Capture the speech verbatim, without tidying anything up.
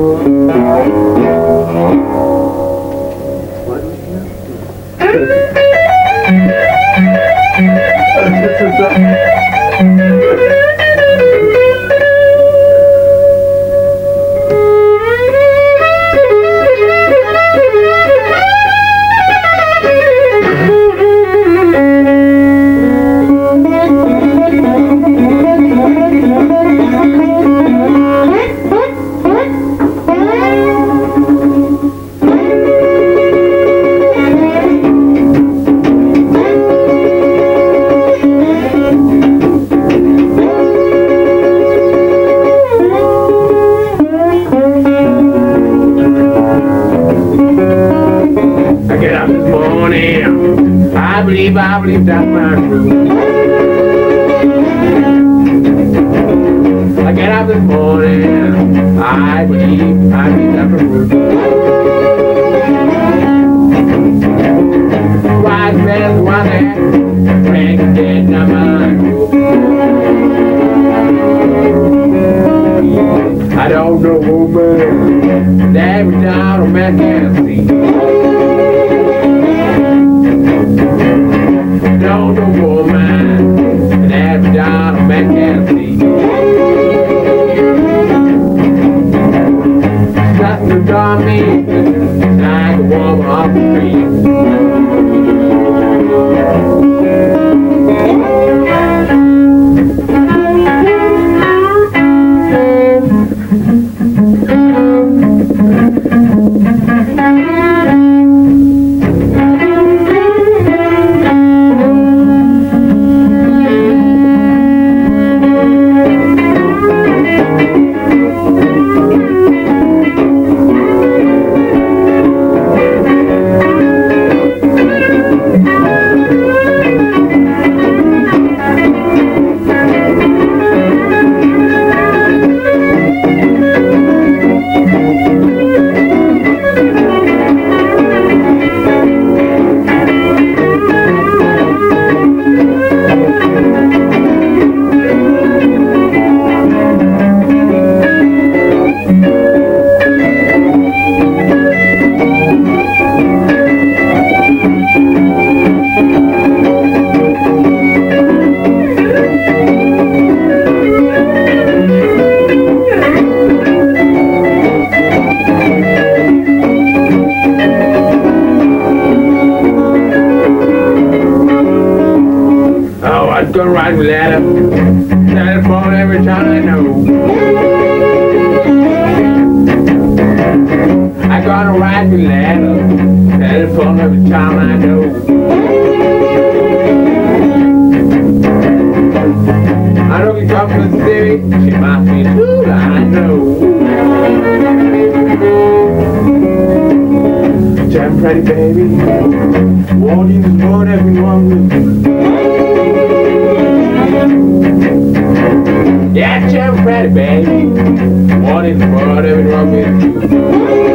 I believe, I believe that's my truth. I get up this morning, I believe, I believe that's my truth. Wise men, wise men, Frank dead, not mine. I don't know woman, that every time a man can see. Don't know woman, and every time a man can see. That's the dark me, like a woman off the street. I'm gonna write a letter, telephone every time I know. I'm gonna write a letter, telephone every time I know. I know you come from the city, she must be true, I know. Jam Freddy baby, walking the road everyone will. Yeah, Jam Freddy baby, what in the world everyone will do?